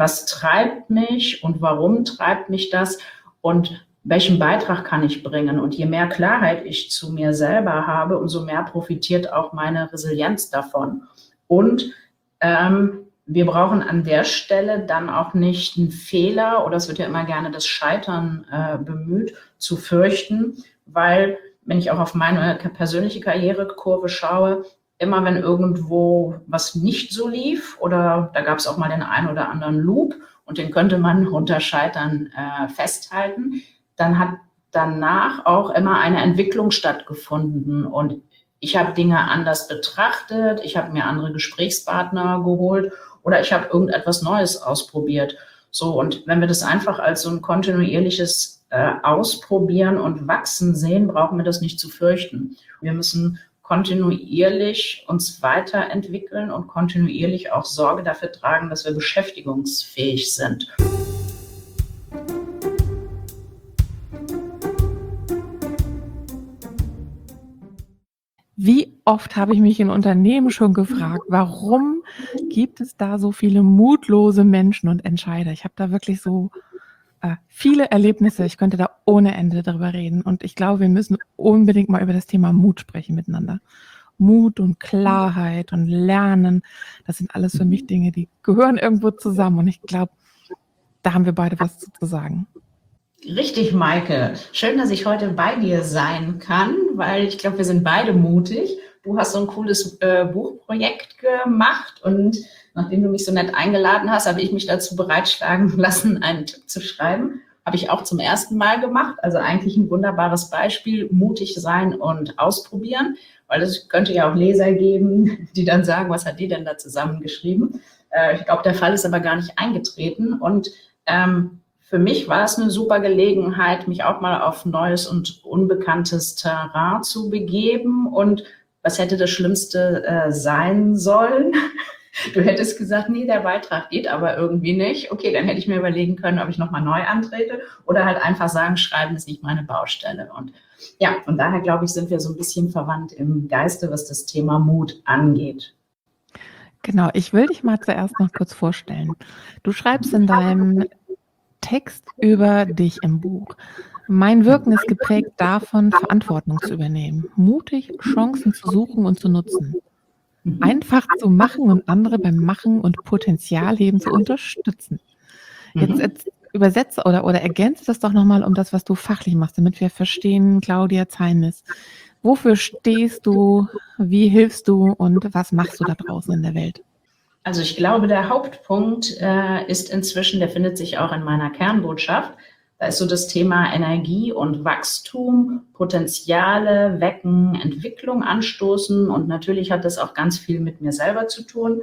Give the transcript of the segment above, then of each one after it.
was treibt mich und warum treibt mich das und welchen Beitrag kann ich bringen? Und je mehr Klarheit ich zu mir selber habe, umso mehr profitiert auch meine Resilienz davon. Und wir brauchen an der Stelle dann auch nicht einen Fehler, oder es wird ja immer gerne das Scheitern bemüht, zu fürchten, weil, wenn ich auch auf meine persönliche Karrierekurve schaue, immer wenn irgendwo was nicht so lief oder da gab es auch mal den einen oder anderen Loop und den könnte man unter Scheitern festhalten, dann hat danach auch immer eine Entwicklung stattgefunden und ich habe Dinge anders betrachtet, ich habe mir andere Gesprächspartner geholt oder ich habe irgendetwas Neues ausprobiert. So, und wenn wir das einfach als so ein kontinuierliches Ausprobieren und Wachsen sehen, brauchen wir das nicht zu fürchten. Wir müssen kontinuierlich uns weiterentwickeln und kontinuierlich auch Sorge dafür tragen, dass wir beschäftigungsfähig sind. Wie oft habe ich mich in Unternehmen schon gefragt, warum gibt es da so viele mutlose Menschen und Entscheider? Ich habe da wirklich so viele Erlebnisse. Ich könnte da ohne Ende drüber reden. Und ich glaube, wir müssen unbedingt mal über das Thema Mut sprechen miteinander. Mut und Klarheit und Lernen, das sind alles für mich Dinge, die gehören irgendwo zusammen. Und ich glaube, da haben wir beide was zu sagen. Richtig, Maike. Schön, dass ich heute bei dir sein kann, weil ich glaube, wir sind beide mutig. Du hast so ein cooles Buchprojekt gemacht und nachdem du mich so nett eingeladen hast, habe ich mich dazu bereitschlagen lassen, einen Tipp zu schreiben. Habe ich auch zum ersten Mal gemacht. Also eigentlich ein wunderbares Beispiel, mutig sein und ausprobieren, weil es könnte ja auch Leser geben, die dann sagen, was hat die denn da zusammengeschrieben? Ich glaube, der Fall ist aber gar nicht eingetreten und für mich war es eine super Gelegenheit, mich auch mal auf neues und unbekanntes Terrain zu begeben. Und was hätte das Schlimmste sein sollen? Du hättest gesagt, nee, der Beitrag geht aber irgendwie nicht. Okay, dann hätte ich mir überlegen können, ob ich nochmal neu antrete oder halt einfach sagen, schreiben ist nicht meine Baustelle. Und ja, von daher glaube ich, sind wir so ein bisschen verwandt im Geiste, was das Thema Mut angeht. Genau, ich will dich mal zuerst noch kurz vorstellen. Du schreibst in deinem Text über dich im Buch. Mein Wirken ist geprägt davon, Verantwortung zu übernehmen, mutig Chancen zu suchen und zu nutzen, einfach zu machen und andere beim Machen und Potenzialheben zu unterstützen. Jetzt übersetze oder ergänze das doch nochmal um das, was du fachlich machst, damit wir verstehen, Claudia Zeinis. Wofür stehst du, wie hilfst du und was machst du da draußen in der Welt? Also ich glaube, der Hauptpunkt ist inzwischen, der findet sich auch in meiner Kernbotschaft, da ist so das Thema Energie und Wachstum, Potenziale wecken, Entwicklung anstoßen und natürlich hat das auch ganz viel mit mir selber zu tun.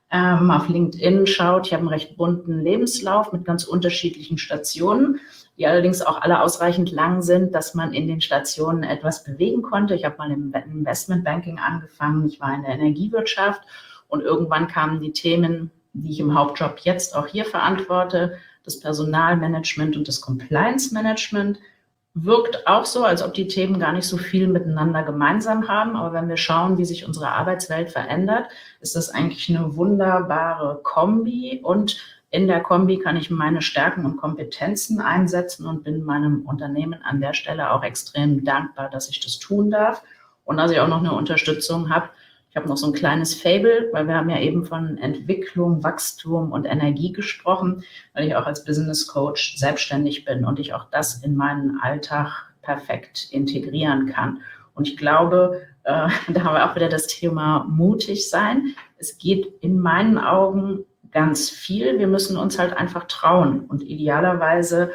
Auf LinkedIn schaut, ich habe einen recht bunten Lebenslauf mit ganz unterschiedlichen Stationen, die allerdings auch alle ausreichend lang sind, dass man in den Stationen etwas bewegen konnte. Ich habe mal im Investmentbanking angefangen, ich war in der Energiewirtschaft. Und irgendwann kamen die Themen, die ich im Hauptjob jetzt auch hier verantworte, das Personalmanagement und das Compliance-Management. Wirkt auch so, als ob die Themen gar nicht so viel miteinander gemeinsam haben. Aber wenn wir schauen, wie sich unsere Arbeitswelt verändert, ist das eigentlich eine wunderbare Kombi. Und in der Kombi kann ich meine Stärken und Kompetenzen einsetzen und bin meinem Unternehmen an der Stelle auch extrem dankbar, dass ich das tun darf und dass ich auch noch eine Unterstützung habe. Ich habe noch so ein kleines Faible, weil wir haben ja eben von Entwicklung, Wachstum und Energie gesprochen, weil ich auch als Business Coach selbstständig bin und ich auch das in meinen Alltag perfekt integrieren kann. Und ich glaube, da haben wir auch wieder das Thema mutig sein. Es geht in meinen Augen ganz viel. Wir müssen uns halt einfach trauen und idealerweise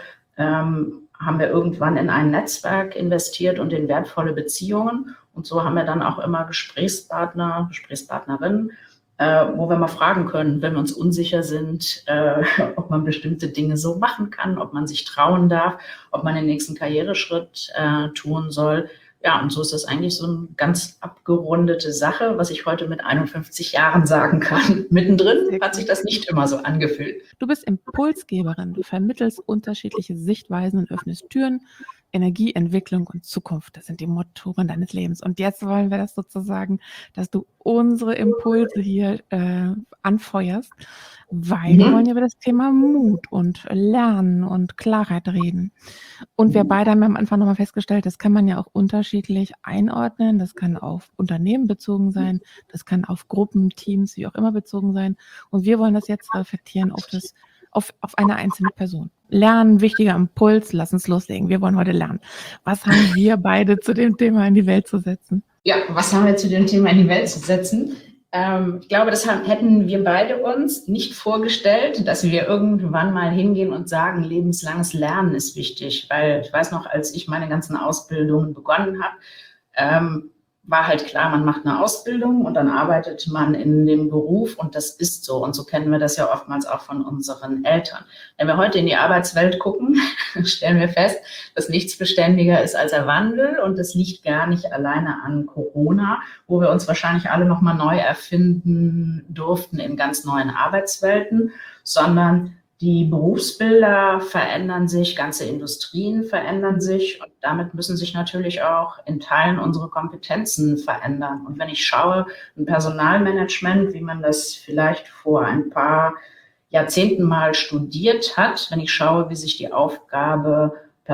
haben wir irgendwann in ein Netzwerk investiert und in wertvolle Beziehungen. Und so haben wir dann auch immer Gesprächspartner, Gesprächspartnerinnen, wo wir mal fragen können, wenn wir uns unsicher sind, ob man bestimmte Dinge so machen kann, ob man sich trauen darf, ob man den nächsten Karriereschritt tun soll. Ja, und so ist das eigentlich so eine ganz abgerundete Sache, was ich heute mit 51 Jahren sagen kann. Mittendrin hat sich das nicht immer so angefühlt. Du bist Impulsgeberin, du vermittelst unterschiedliche Sichtweisen und öffnest Türen Energieentwicklung und Zukunft. Das sind die Motoren deines Lebens. Und jetzt wollen wir das sozusagen, dass du unsere Impulse hier anfeuerst, weil wir wollen ja über das Thema Mut und Lernen und Klarheit reden. Und wir beide haben am Anfang nochmal festgestellt, das kann man ja auch unterschiedlich einordnen. Das kann auf Unternehmen bezogen sein, das kann auf Gruppen, Teams, wie auch immer bezogen sein. Und wir wollen das jetzt reflektieren auf eine einzelne Person. Lernen, wichtiger Impuls, lass uns loslegen. Wir wollen heute lernen. Was haben wir beide zu dem Thema in die Welt zu setzen? Ja, was haben wir zu dem Thema in die Welt zu setzen? Ich glaube, das hätten wir beide uns nicht vorgestellt, dass wir irgendwann mal hingehen und sagen, lebenslanges Lernen ist wichtig. Weil ich weiß noch, als ich meine ganzen Ausbildungen begonnen habe, war halt klar, man macht eine Ausbildung und dann arbeitet man in dem Beruf und das ist so. Und so kennen wir das ja oftmals auch von unseren Eltern. Wenn wir heute in die Arbeitswelt gucken, stellen wir fest, dass nichts beständiger ist als der Wandel und das liegt gar nicht alleine an Corona, wo wir uns wahrscheinlich alle nochmal neu erfinden durften in ganz neuen Arbeitswelten, sondern die Berufsbilder verändern sich, ganze Industrien verändern sich und damit müssen sich natürlich auch in Teilen unsere Kompetenzen verändern. Und wenn ich schaue, ein Personalmanagement, wie man das vielleicht vor ein paar Jahrzehnten mal studiert hat, wenn ich schaue, wie sich die Aufgabe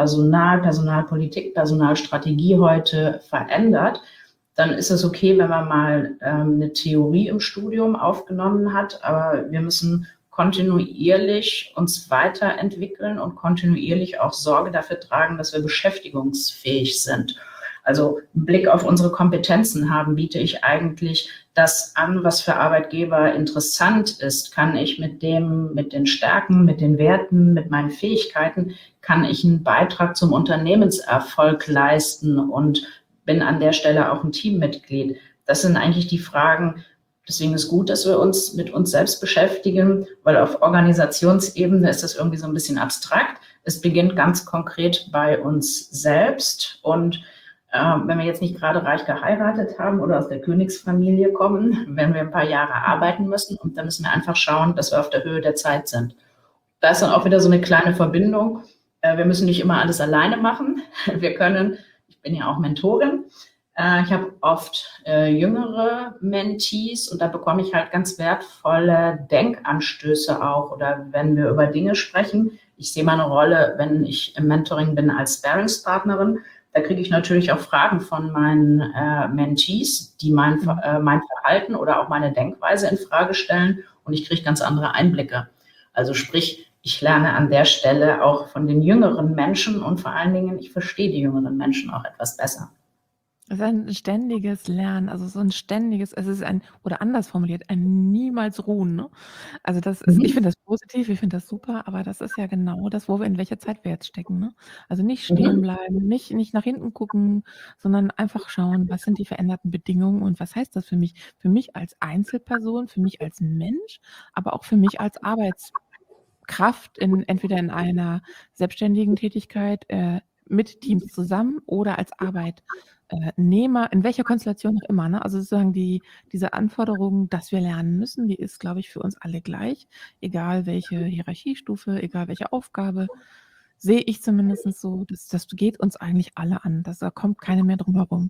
Personalpolitik, Personalstrategie heute verändert, dann ist es okay, wenn man mal eine Theorie im Studium aufgenommen hat, aber wir müssen kontinuierlich uns weiterentwickeln und kontinuierlich auch Sorge dafür tragen, dass wir beschäftigungsfähig sind. Also einen Blick auf unsere Kompetenzen haben, biete ich eigentlich das an, was für Arbeitgeber interessant ist. Kann ich mit den Stärken, mit den Werten, mit meinen Fähigkeiten, kann ich einen Beitrag zum Unternehmenserfolg leisten und bin an der Stelle auch ein Teammitglied. Das sind eigentlich die Fragen. Deswegen ist gut, dass wir uns mit uns selbst beschäftigen, weil auf Organisationsebene ist das irgendwie so ein bisschen abstrakt. Es beginnt ganz konkret bei uns selbst. Und wenn wir jetzt nicht gerade reich geheiratet haben oder aus der Königsfamilie kommen, werden wir ein paar Jahre arbeiten müssen. Und dann müssen wir einfach schauen, dass wir auf der Höhe der Zeit sind. Da ist dann auch wieder so eine kleine Verbindung. Wir müssen nicht immer alles alleine machen. Wir können, ich bin ja auch Mentorin, ich habe oft jüngere Mentees und da bekomme ich halt ganz wertvolle Denkanstöße auch. Oder wenn wir über Dinge sprechen, ich sehe meine Rolle, wenn ich im Mentoring bin als Sparringspartnerin, da kriege ich natürlich auch Fragen von meinen Mentees, die mein Verhalten oder auch meine Denkweise in Frage stellen und ich kriege ganz andere Einblicke. Also sprich, ich lerne an der Stelle auch von den jüngeren Menschen und vor allen Dingen, ich verstehe die jüngeren Menschen auch etwas besser. Es ist ein ständiges Lernen, also so ein ständiges, es ist oder anders formuliert, ein niemals ruhen, ne? Also das ist, ich finde das positiv, ich finde das super, aber das ist ja genau das, wo wir in welcher Zeit wir jetzt stecken, ne? Also nicht stehen bleiben, nicht nach hinten gucken, sondern einfach schauen, was sind die veränderten Bedingungen und was heißt das für mich? Für mich als Einzelperson, für mich als Mensch, aber auch für mich als Arbeitskraft entweder in einer selbstständigen Tätigkeit, mit Teams zusammen oder als Arbeitnehmer, in welcher Konstellation auch immer, ne? Also sozusagen diese Anforderung, dass wir lernen müssen, die ist, glaube ich, für uns alle gleich, egal welche Hierarchiestufe, egal welche Aufgabe, sehe ich zumindest so, das geht uns eigentlich alle an. Da kommt keiner mehr drum herum.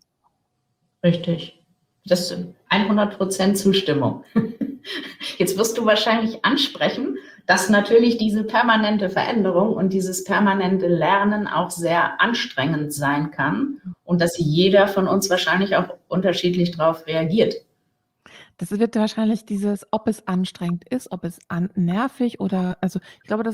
Richtig. Das ist 100% Zustimmung. Jetzt wirst du wahrscheinlich ansprechen, dass natürlich diese permanente Veränderung und dieses permanente Lernen auch sehr anstrengend sein kann und dass jeder von uns wahrscheinlich auch unterschiedlich darauf reagiert. Das wird wahrscheinlich ob es anstrengend ist, ob es nervig oder, also ich glaube,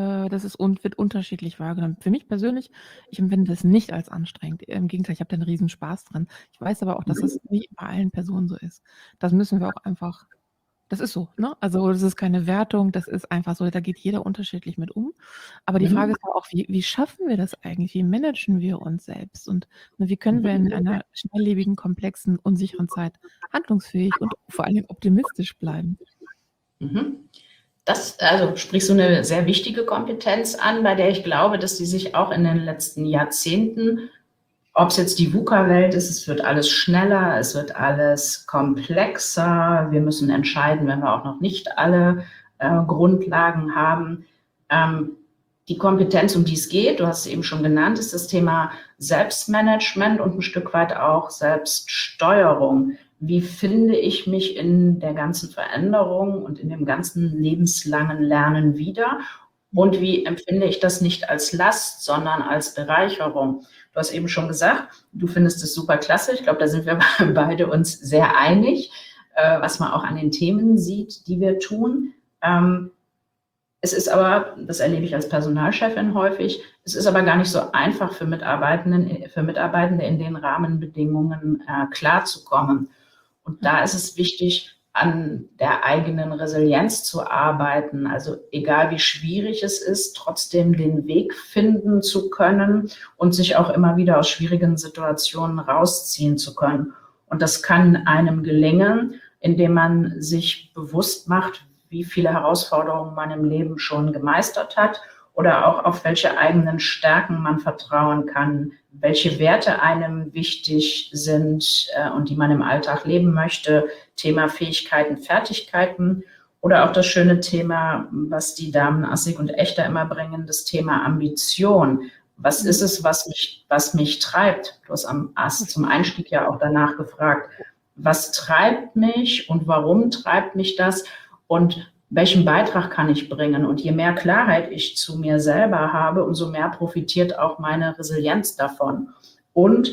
wird unterschiedlich wahrgenommen. Für mich persönlich, ich empfinde das nicht als anstrengend. Im Gegenteil, ich habe da einen riesen Spaß dran. Ich weiß aber auch, dass das nicht bei allen Personen so ist. Das müssen wir auch einfach, das ist so, ne? Also das ist keine Wertung, das ist einfach so, da geht jeder unterschiedlich mit um. Aber die Frage ist ja auch, wie schaffen wir das eigentlich? Wie managen wir uns selbst? Und wie können wir in einer schnelllebigen, komplexen, unsicheren Zeit handlungsfähig und vor allem optimistisch bleiben? Also sprichst du eine sehr wichtige Kompetenz an, bei der ich glaube, dass die sich auch in den letzten Jahrzehnten, ob es jetzt die VUCA-Welt ist, es wird alles schneller, es wird alles komplexer, wir müssen entscheiden, wenn wir auch noch nicht alle Grundlagen haben. Die Kompetenz, um die es geht, du hast es eben schon genannt, ist das Thema Selbstmanagement und ein Stück weit auch Selbststeuerung. Wie finde ich mich in der ganzen Veränderung und in dem ganzen lebenslangen Lernen wieder? Und wie empfinde ich das nicht als Last, sondern als Bereicherung? Du hast eben schon gesagt, du findest es super klasse. Ich glaube, da sind wir beide uns sehr einig, was man auch an den Themen sieht, die wir tun. Es ist aber, das erlebe ich als Personalchefin häufig, es ist aber gar nicht so einfach für Mitarbeitende in den Rahmenbedingungen klarzukommen. Und da ist es wichtig, an der eigenen Resilienz zu arbeiten. Also egal wie schwierig es ist, trotzdem den Weg finden zu können und sich auch immer wieder aus schwierigen Situationen rausziehen zu können. Und das kann einem gelingen, indem man sich bewusst macht, wie viele Herausforderungen man im Leben schon gemeistert hat oder auch auf welche eigenen Stärken man vertrauen kann, welche Werte einem wichtig sind und die man im Alltag leben möchte. Thema Fähigkeiten, Fertigkeiten oder auch das schöne Thema, was die Damen Assig und Echter immer bringen, das Thema Ambition. Was ist es, was mich treibt? Du hast zum Einstieg ja auch danach gefragt, was treibt mich und warum treibt mich das? Und welchen Beitrag kann ich bringen? Und je mehr Klarheit ich zu mir selber habe, umso mehr profitiert auch meine Resilienz davon. Und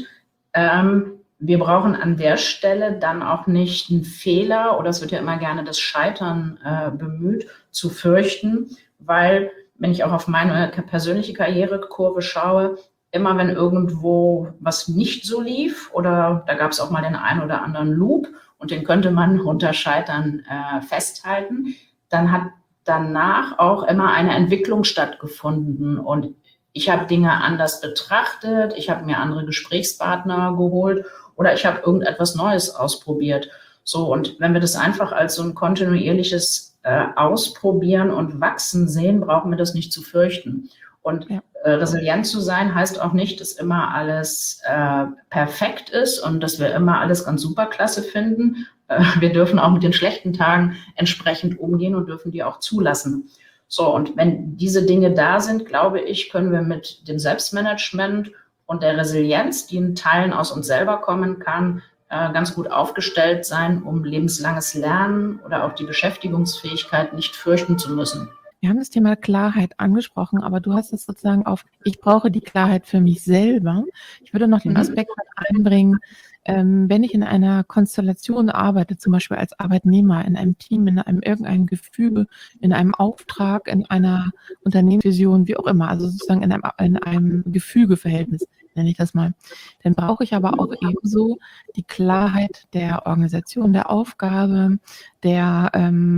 wir brauchen an der Stelle dann auch nicht einen Fehler, oder es wird ja immer gerne das Scheitern bemüht, zu fürchten, weil, wenn ich auch auf meine persönliche Karrierekurve schaue, immer wenn irgendwo was nicht so lief oder da gab es auch mal den einen oder anderen Loop und den könnte man unter Scheitern festhalten, dann hat danach auch immer eine Entwicklung stattgefunden und ich habe Dinge anders betrachtet, ich habe mir andere Gesprächspartner geholt oder ich habe irgendetwas Neues ausprobiert. So, und wenn wir das einfach als so ein kontinuierliches Ausprobieren und Wachsen sehen, brauchen wir das nicht zu fürchten. Und resilient zu sein heißt auch nicht, dass immer alles perfekt ist und dass wir immer alles ganz superklasse finden. Wir dürfen auch mit den schlechten Tagen entsprechend umgehen und dürfen die auch zulassen. So, und wenn diese Dinge da sind, glaube ich, können wir mit dem Selbstmanagement und der Resilienz, die in Teilen aus uns selber kommen kann, ganz gut aufgestellt sein, um lebenslanges Lernen oder auch die Beschäftigungsfähigkeit nicht fürchten zu müssen. Wir haben das Thema Klarheit angesprochen, aber du hast es sozusagen auf, ich brauche die Klarheit für mich selber. Ich würde noch den Aspekt einbringen, wenn ich in einer Konstellation arbeite, zum Beispiel als Arbeitnehmer, in einem Team, in einem irgendeinem Gefüge, in einem Auftrag, in einer Unternehmensvision, wie auch immer, also sozusagen in einem Gefügeverhältnis, nenne ich das mal, dann brauche ich aber auch ebenso die Klarheit der Organisation, der Aufgabe, der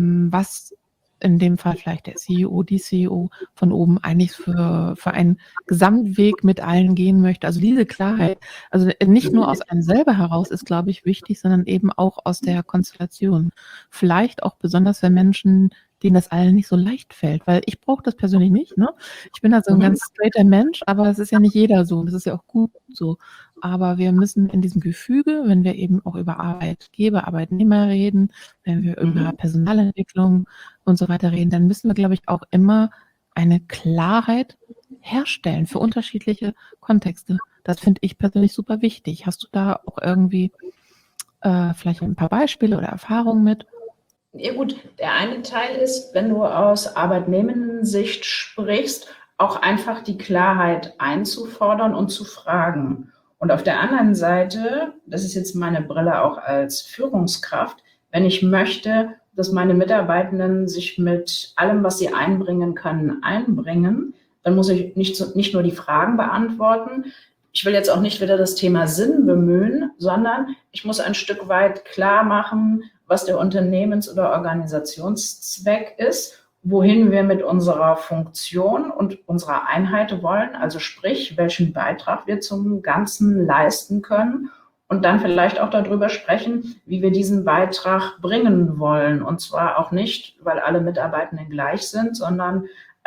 was in dem Fall vielleicht der CEO, die CEO von oben eigentlich für einen Gesamtweg mit allen gehen möchte. Also diese Klarheit, also nicht nur aus einem selber heraus ist, glaube ich, wichtig, sondern eben auch aus der Konstellation. Vielleicht auch besonders für Menschen, denen das allen nicht so leicht fällt, weil ich brauche das persönlich nicht. Ne? Ich bin also ein ganz straighter Mensch, aber es ist ja nicht jeder so und das ist ja auch gut so. Aber wir müssen in diesem Gefüge, wenn wir eben auch über Arbeitgeber, Arbeitnehmer reden, wenn wir über Personalentwicklung und so weiter reden, dann müssen wir, glaube ich, auch immer eine Klarheit herstellen für unterschiedliche Kontexte. Das finde ich persönlich super wichtig. Hast du da auch irgendwie vielleicht ein paar Beispiele oder Erfahrungen mit? Ja gut, der eine Teil ist, wenn du aus Arbeitnehmendensicht sprichst, auch einfach die Klarheit einzufordern und zu fragen. Und auf der anderen Seite, das ist jetzt meine Brille auch als Führungskraft, wenn ich möchte, dass meine Mitarbeitenden sich mit allem, was sie einbringen können, einbringen, dann muss ich nicht nur die Fragen beantworten. Ich will jetzt auch nicht wieder das Thema Sinn bemühen, sondern ich muss ein Stück weit klar machen, was der Unternehmens- oder Organisationszweck ist, wohin wir mit unserer Funktion und unserer Einheit wollen, also sprich, welchen Beitrag wir zum Ganzen leisten können und dann vielleicht auch darüber sprechen, wie wir diesen Beitrag bringen wollen. Und zwar auch nicht, weil alle Mitarbeitenden gleich sind, sondern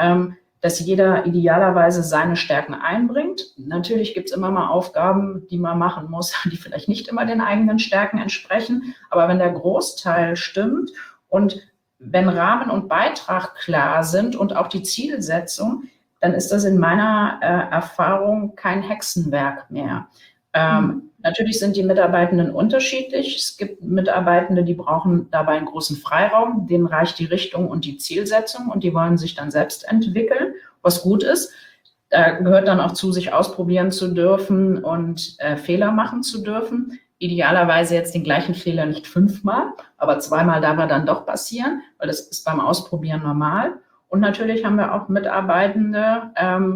dass jeder idealerweise seine Stärken einbringt. Natürlich gibt es immer mal Aufgaben, die man machen muss, die vielleicht nicht immer den eigenen Stärken entsprechen. Aber wenn der Großteil stimmt und wenn Rahmen und Beitrag klar sind und auch die Zielsetzung, dann ist das in meiner Erfahrung kein Hexenwerk mehr. Natürlich sind die Mitarbeitenden unterschiedlich. Es gibt Mitarbeitende, die brauchen dabei einen großen Freiraum, denen reicht die Richtung und die Zielsetzung und die wollen sich dann selbst entwickeln, was gut ist. Da gehört dann auch zu, sich ausprobieren zu dürfen und Fehler machen zu dürfen. Idealerweise jetzt den gleichen Fehler nicht 5-mal, aber 2-mal darf er dann doch passieren, weil das ist beim Ausprobieren normal. Und natürlich haben wir auch Mitarbeitende,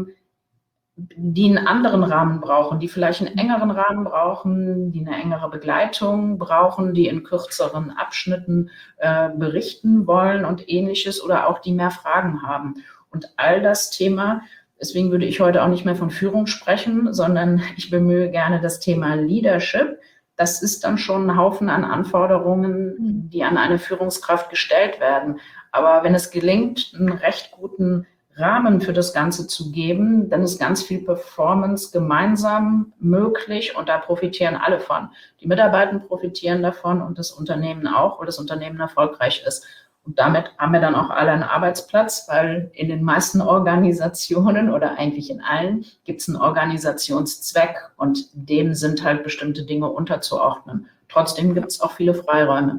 die einen anderen Rahmen brauchen, die vielleicht einen engeren Rahmen brauchen, die eine engere Begleitung brauchen, die in kürzeren Abschnitten berichten wollen und Ähnliches oder auch die mehr Fragen haben. Und all das Thema, deswegen würde ich heute auch nicht mehr von Führung sprechen, sondern ich bemühe gerne das Thema Leadership. Das ist dann schon ein Haufen an Anforderungen, die an eine Führungskraft gestellt werden. Aber wenn es gelingt, einen recht guten Rahmen für das Ganze zu geben, dann ist ganz viel Performance gemeinsam möglich und da profitieren alle von. Die Mitarbeiter profitieren davon und das Unternehmen auch, weil das Unternehmen erfolgreich ist. Und damit haben wir dann auch alle einen Arbeitsplatz, weil in den meisten Organisationen oder eigentlich in allen gibt es einen Organisationszweck und dem sind halt bestimmte Dinge unterzuordnen. Trotzdem gibt es auch viele Freiräume.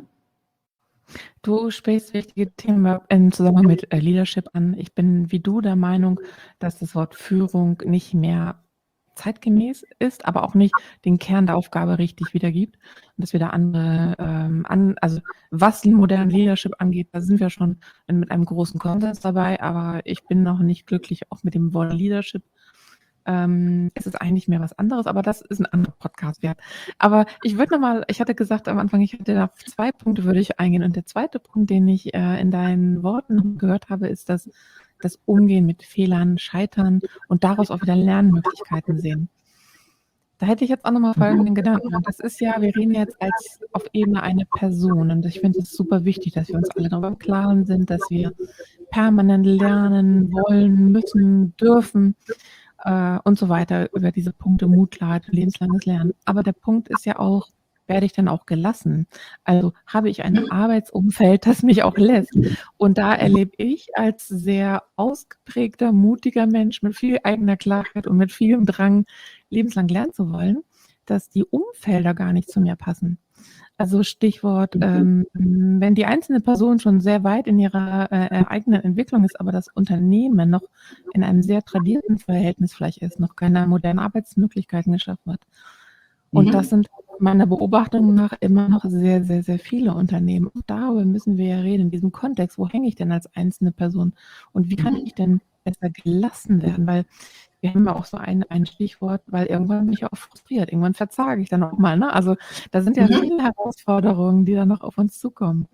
Du sprichst wichtige Themen im Zusammenhang mit Leadership an. Ich bin wie du der Meinung, dass das Wort Führung nicht mehr zeitgemäß ist, aber auch nicht den Kern der Aufgabe richtig wiedergibt. Und dass wir da andere, also was modernen Leadership angeht, da sind wir schon mit einem großen Konsens dabei, aber ich bin noch nicht glücklich auch mit dem Wort Leadership. Es ist eigentlich mehr was anderes, aber das ist ein anderer Podcast wert. Aber ich würde nochmal, ich hatte gesagt am Anfang, ich hatte auf 2 Punkte würde ich eingehen. Und der zweite Punkt, den ich in deinen Worten gehört habe, ist das Umgehen mit Fehlern, Scheitern und daraus auch wieder Lernmöglichkeiten sehen. Da hätte ich jetzt auch nochmal folgenden Gedanken. Und das ist ja, wir reden jetzt als auf Ebene einer Person. Und ich finde es super wichtig, dass wir uns alle darüber im Klaren sind, dass wir permanent lernen wollen, müssen, dürfen. Und so weiter, über diese Punkte Mut, Klarheit, lebenslanges Lernen. Aber der Punkt ist ja auch, werde ich dann auch gelassen? Also habe ich ein Arbeitsumfeld, das mich auch lässt? Und da erlebe ich als sehr ausgeprägter, mutiger Mensch mit viel eigener Klarheit und mit vielem Drang, lebenslang lernen zu wollen, dass die Umfelder gar nicht zu mir passen. Also Stichwort, wenn die einzelne Person schon sehr weit in ihrer eigenen Entwicklung ist, aber das Unternehmen noch in einem sehr tradierten Verhältnis vielleicht ist, noch keine modernen Arbeitsmöglichkeiten geschaffen hat. Und das sind meiner Beobachtung nach immer noch sehr, sehr, sehr viele Unternehmen. Und darüber müssen wir ja reden, in diesem Kontext. Wo hänge ich denn als einzelne Person? Und wie kann ich denn besser gelassen werden? Weil wir haben ja auch so ein Stichwort, weil irgendwann bin ich auch frustriert. Irgendwann verzage ich dann auch mal. Ne? Also da sind ja viele Herausforderungen, die dann noch auf uns zukommen.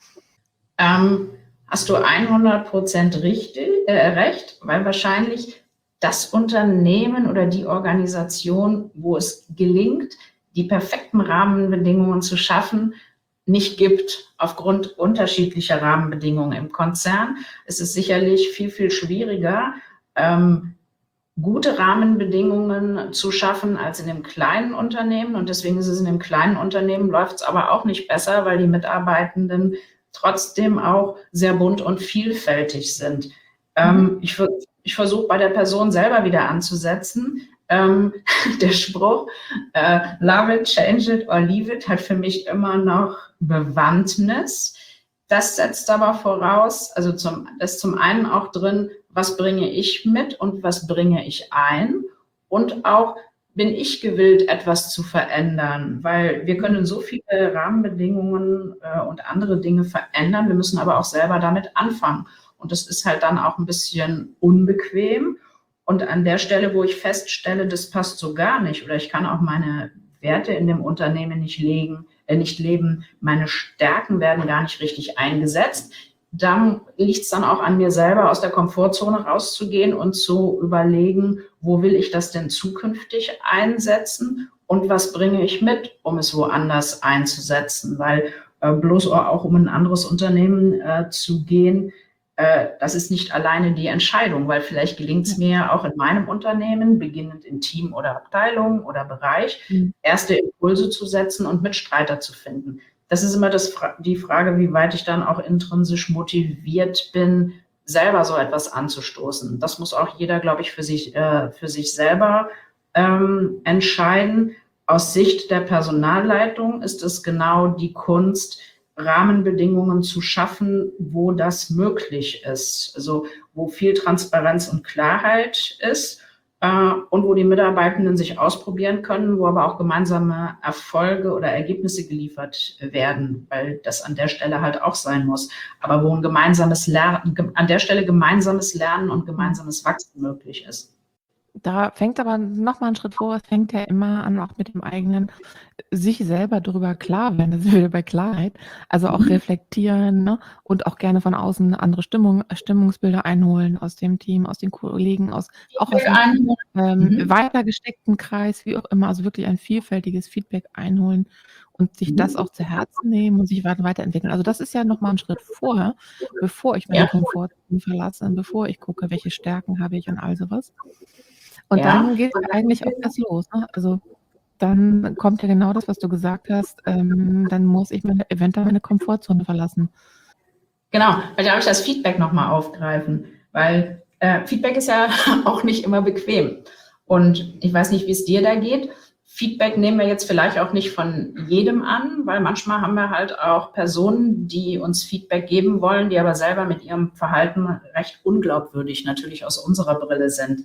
Hast du 100% recht, weil wahrscheinlich das Unternehmen oder die Organisation, wo es gelingt, die perfekten Rahmenbedingungen zu schaffen, nicht gibt, aufgrund unterschiedlicher Rahmenbedingungen im Konzern. Es ist sicherlich viel, viel schwieriger, gute Rahmenbedingungen zu schaffen als in dem kleinen Unternehmen. Und deswegen ist es in dem kleinen Unternehmen, läuft es aber auch nicht besser, weil die Mitarbeitenden trotzdem auch sehr bunt und vielfältig sind. Ich versuche bei der Person selber wieder anzusetzen. Der Spruch, love it, change it or leave it, hat für mich immer noch Bewandtnis. Das setzt aber voraus, also das ist zum einen auch drin, was bringe ich mit und was bringe ich ein? Und auch, bin ich gewillt, etwas zu verändern? Weil wir können so viele Rahmenbedingungen und andere Dinge verändern. Wir müssen aber auch selber damit anfangen. Und das ist halt dann auch ein bisschen unbequem. Und an der Stelle, wo ich feststelle, das passt so gar nicht oder ich kann auch meine Werte in dem Unternehmen nicht leben, meine Stärken werden gar nicht richtig eingesetzt, dann liegt es dann auch an mir selber, aus der Komfortzone rauszugehen und zu überlegen, wo will ich das denn zukünftig einsetzen und was bringe ich mit, um es woanders einzusetzen, weil bloß auch um ein anderes Unternehmen zu gehen, das ist nicht alleine die Entscheidung, weil vielleicht gelingt es mir auch in meinem Unternehmen, beginnend in Team oder Abteilung oder Bereich, erste Impulse zu setzen und Mitstreiter zu finden. Das ist immer die Frage, wie weit ich dann auch intrinsisch motiviert bin, selber so etwas anzustoßen. Das muss auch jeder, glaube ich, für sich selber entscheiden. Aus Sicht der Personalleitung ist es genau die Kunst, Rahmenbedingungen zu schaffen, wo das möglich ist. Also wo viel Transparenz und Klarheit ist und wo die Mitarbeitenden sich ausprobieren können, wo aber auch gemeinsame Erfolge oder Ergebnisse geliefert werden, weil das an der Stelle halt auch sein muss. Aber wo ein gemeinsames Lernen, an der Stelle gemeinsames Lernen und gemeinsames Wachstum möglich ist. Da fängt aber noch mal ein Schritt vor, es fängt ja immer an, auch mit dem eigenen sich selber darüber klar werden, das ist wieder bei Klarheit, also auch reflektieren, ne? Und auch gerne von außen andere Stimmungsbilder einholen aus dem Team, aus den Kollegen, auch aus dem weiter gesteckten Kreis, wie auch immer, also wirklich ein vielfältiges Feedback einholen und sich das auch zu Herzen nehmen und sich weiterentwickeln. Also das ist ja noch mal ein Schritt vorher, bevor ich meine Komfortzone verlasse, bevor ich gucke, welche Stärken habe ich und all sowas. Und dann geht es eigentlich auch erst los, ne? Also dann kommt ja genau das, was du gesagt hast, dann muss ich eventuell meine Komfortzone verlassen. Genau, weil da darf ich das Feedback nochmal aufgreifen, weil Feedback ist ja auch nicht immer bequem. Und ich weiß nicht, wie es dir da geht. Feedback nehmen wir jetzt vielleicht auch nicht von jedem an, weil manchmal haben wir halt auch Personen, die uns Feedback geben wollen, die aber selber mit ihrem Verhalten recht unglaubwürdig natürlich aus unserer Brille sind.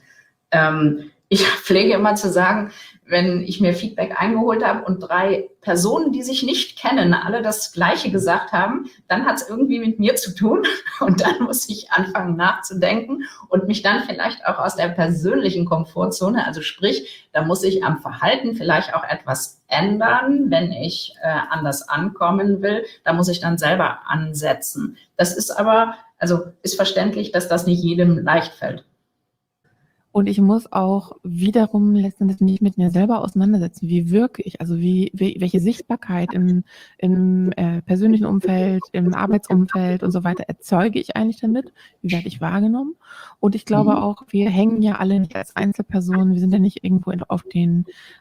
Ich pflege immer zu sagen, wenn ich mir Feedback eingeholt habe und 3 Personen, die sich nicht kennen, alle das Gleiche gesagt haben, dann hat es irgendwie mit mir zu tun und dann muss ich anfangen nachzudenken und mich dann vielleicht auch aus der persönlichen Komfortzone, also sprich, da muss ich am Verhalten vielleicht auch etwas ändern, wenn ich anders ankommen will, da muss ich dann selber ansetzen. Das ist aber, also ist verständlich, dass das nicht jedem leicht fällt. Und ich muss auch wiederum letztendlich mich mit mir selber auseinandersetzen. Wie wirke ich? Also welche Sichtbarkeit im persönlichen Umfeld, im Arbeitsumfeld und so weiter erzeuge ich eigentlich damit? Wie werde ich wahrgenommen? Und ich glaube auch, wir hängen ja alle nicht als Einzelpersonen. Wir sind ja nicht irgendwo auf den,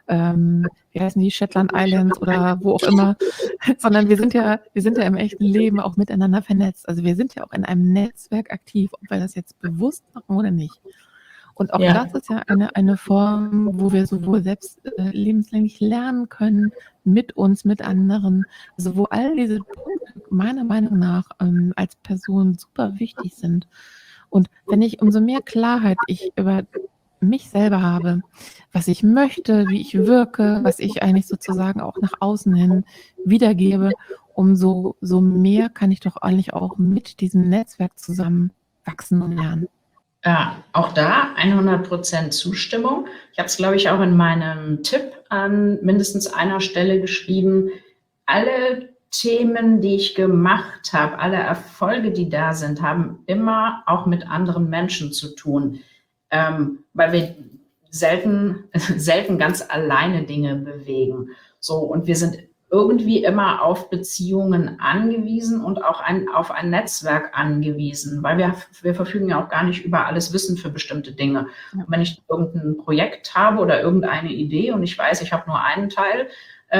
wie heißen die, Shetland Islands oder wo auch immer, sondern wir sind ja im echten Leben auch miteinander vernetzt. Also wir sind ja auch in einem Netzwerk aktiv, ob wir das jetzt bewusst machen oder nicht. Und auch das ist ja eine Form, wo wir sowohl selbst lebenslänglich lernen können, mit uns, mit anderen, also wo all diese Punkte meiner Meinung nach als Person super wichtig sind. Und wenn ich umso mehr Klarheit ich über mich selber habe, was ich möchte, wie ich wirke, was ich eigentlich sozusagen auch nach außen hin wiedergebe, umso mehr kann ich doch eigentlich auch mit diesem Netzwerk zusammen wachsen und lernen. Ja, auch da 100% Zustimmung. Ich habe es, glaube ich, auch in meinem Tipp an mindestens einer Stelle geschrieben. Alle Themen, die ich gemacht habe, alle Erfolge, die da sind, haben immer auch mit anderen Menschen zu tun, weil wir selten ganz alleine Dinge bewegen. So, und wir sind irgendwie immer auf Beziehungen angewiesen und auch auf ein Netzwerk angewiesen, weil wir verfügen ja auch gar nicht über alles Wissen für bestimmte Dinge. Und wenn ich irgendein Projekt habe oder irgendeine Idee und ich weiß, ich habe nur einen Teil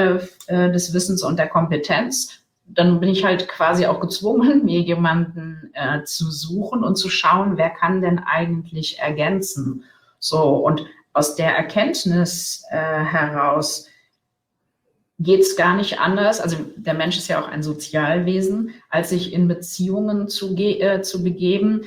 des Wissens und der Kompetenz, dann bin ich halt quasi auch gezwungen, mir jemanden zu suchen und zu schauen, wer kann denn eigentlich ergänzen. So, und aus der Erkenntnis heraus geht es gar nicht anders, also der Mensch ist ja auch ein Sozialwesen, als sich in Beziehungen zu begeben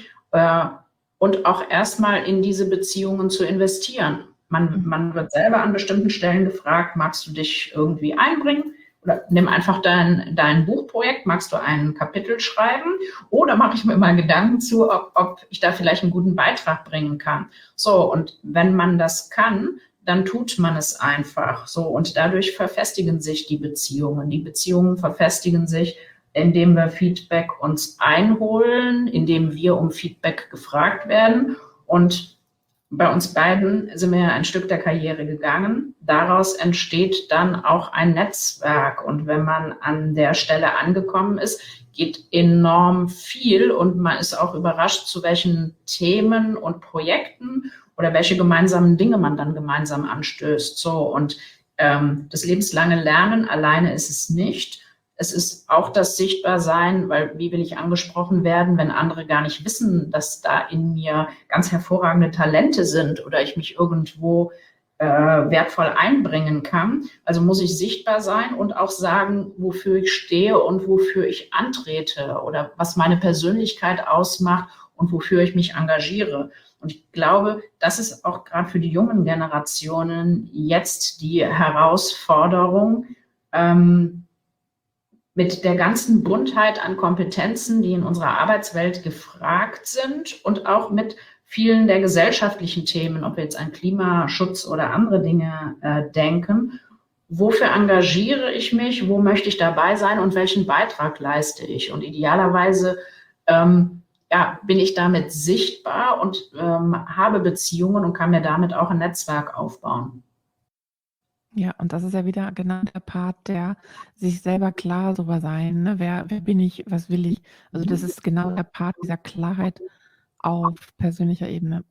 und auch erstmal in diese Beziehungen zu investieren. Man wird selber an bestimmten Stellen gefragt, magst du dich irgendwie einbringen? Oder nimm einfach dein Buchprojekt, magst du ein Kapitel schreiben? Oder mache ich mir mal Gedanken zu, ob ich da vielleicht einen guten Beitrag bringen kann. So, und wenn man das kann, dann tut man es einfach so und dadurch verfestigen sich die Beziehungen. Die Beziehungen verfestigen sich, indem wir Feedback uns einholen, indem wir um Feedback gefragt werden und bei uns beiden sind wir ein Stück der Karriere gegangen. Daraus entsteht dann auch ein Netzwerk und wenn man an der Stelle angekommen ist, geht enorm viel und man ist auch überrascht, zu welchen Themen und Projekten oder welche gemeinsamen Dinge man dann gemeinsam anstößt. So, und das lebenslange Lernen alleine ist es nicht. Es ist auch das Sichtbarsein, weil wie will ich angesprochen werden, wenn andere gar nicht wissen, dass da in mir ganz hervorragende Talente sind oder ich mich irgendwo wertvoll einbringen kann. Also muss ich sichtbar sein und auch sagen, wofür ich stehe und wofür ich antrete oder was meine Persönlichkeit ausmacht und wofür ich mich engagiere. Und ich glaube, das ist auch gerade für die jungen Generationen jetzt die Herausforderung, mit der ganzen Buntheit an Kompetenzen, die in unserer Arbeitswelt gefragt sind und auch mit vielen der gesellschaftlichen Themen, ob wir jetzt an Klimaschutz oder andere Dinge denken. Wofür engagiere ich mich? Wo möchte ich dabei sein? Und welchen Beitrag leiste ich? Und idealerweise bin ich damit sichtbar und habe Beziehungen und kann mir damit auch ein Netzwerk aufbauen. Ja, und das ist ja wieder genau der Part, der sich selber klar darüber sein, ne? Wer bin ich, was will ich? Also das ist genau der Part dieser Klarheit auf persönlicher Ebene.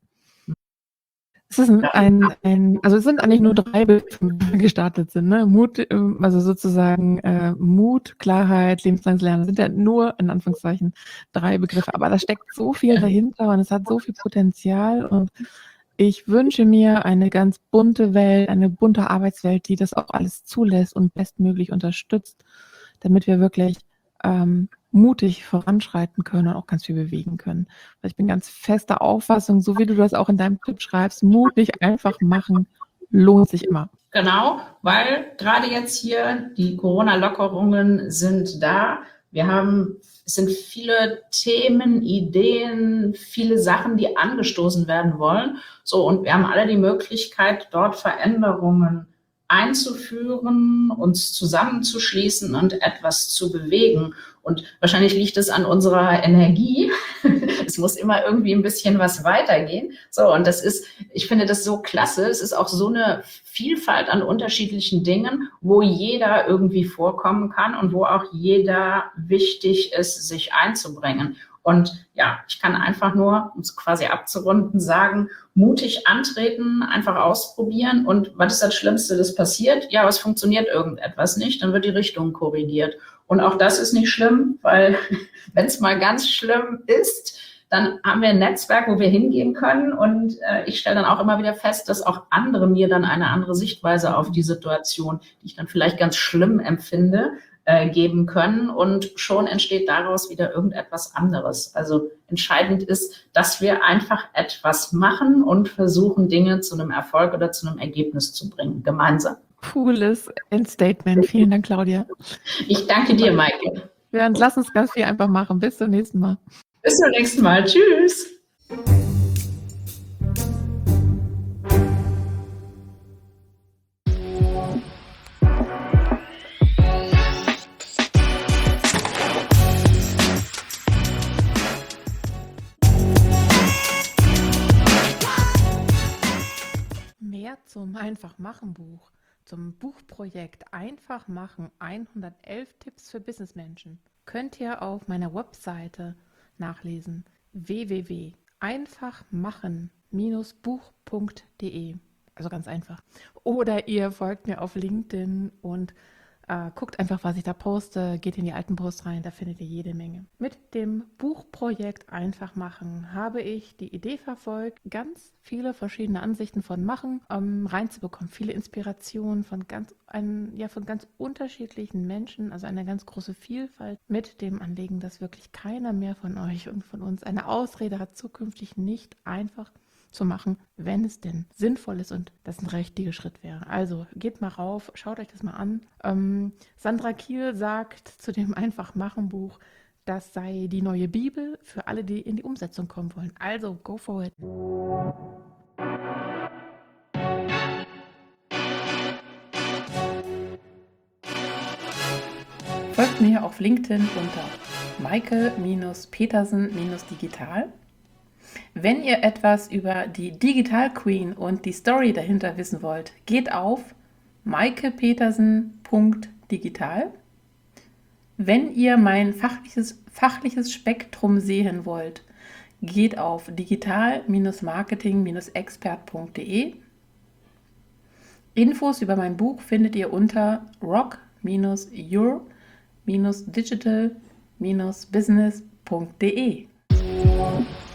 Es ist also es sind eigentlich nur 3 Begriffe, die gestartet sind, ne? Mut, also sozusagen Mut, Klarheit, lebenslanges Lernen sind ja nur in Anführungszeichen 3 Begriffe, aber da steckt so viel dahinter und es hat so viel Potenzial und ich wünsche mir eine ganz bunte Welt, eine bunte Arbeitswelt, die das auch alles zulässt und bestmöglich unterstützt, damit wir wirklich mutig voranschreiten können und auch ganz viel bewegen können. Weil ich bin ganz fester Auffassung, so wie du das auch in deinem Tipp schreibst, mutig einfach machen, lohnt sich immer. Genau, weil gerade jetzt hier die Corona-Lockerungen sind da. Es sind viele Themen, Ideen, viele Sachen, die angestoßen werden wollen. So, und wir haben alle die Möglichkeit, dort Veränderungen einzuführen, uns zusammenzuschließen und etwas zu bewegen. Und wahrscheinlich liegt es an unserer Energie. Es muss immer irgendwie ein bisschen was weitergehen. So, und ich finde das so klasse. Es ist auch so eine Vielfalt an unterschiedlichen Dingen, wo jeder irgendwie vorkommen kann und wo auch jeder wichtig ist, sich einzubringen. Und ja, ich kann einfach nur, um es quasi abzurunden, sagen, mutig antreten, einfach ausprobieren. Und was ist das Schlimmste, das passiert? Ja, es funktioniert irgendetwas nicht, dann wird die Richtung korrigiert. Und auch das ist nicht schlimm, weil wenn es mal ganz schlimm ist, dann haben wir ein Netzwerk, wo wir hingehen können. Und ich stelle dann auch immer wieder fest, dass auch andere mir dann eine andere Sichtweise auf die Situation, die ich dann vielleicht ganz schlimm empfinde, geben können. Und schon entsteht daraus wieder irgendetwas anderes. Also entscheidend ist, dass wir einfach etwas machen und versuchen, Dinge zu einem Erfolg oder zu einem Ergebnis zu bringen, gemeinsam. Cooles Endstatement. Vielen Dank, Claudia. Ich danke dir, Maike. Wir lassen uns ganz viel einfach machen. Bis zum nächsten Mal. Bis zum nächsten Mal. Tschüss. Mehr zum Einfach-Machen-Buch, zum Buchprojekt Einfach machen 111 Tipps für Businessmenschen könnt ihr auf meiner Webseite nachlesen: www.einfachmachen-buch.de. Also ganz einfach. Oder ihr folgt mir auf LinkedIn und guckt einfach, was ich da poste, geht in die alten Posts rein, da findet ihr jede Menge. Mit dem Buchprojekt Einfach machen habe ich die Idee verfolgt, ganz viele verschiedene Ansichten von Machen reinzubekommen, viele Inspirationen von ganz unterschiedlichen Menschen, also eine ganz große Vielfalt, mit dem Anliegen, dass wirklich keiner mehr von euch und von uns eine Ausrede hat, zukünftig nicht einfach zu machen, wenn es denn sinnvoll ist und das ein richtiger Schritt wäre. Also geht mal rauf, schaut euch das mal an. Sandra Kiel sagt zu dem Einfach-Machen-Buch, das sei die neue Bibel für alle, die in die Umsetzung kommen wollen. Also go for it. Folgt mir auf LinkedIn unter Maike-Petersen-Digital. Wenn ihr etwas über die Digital Queen und die Story dahinter wissen wollt, geht auf maikepetersen.digital. Wenn ihr mein fachliches Spektrum sehen wollt, geht auf digital-marketing-expert.de. Infos über mein Buch findet ihr unter rock-your-business.de. digital-business.de.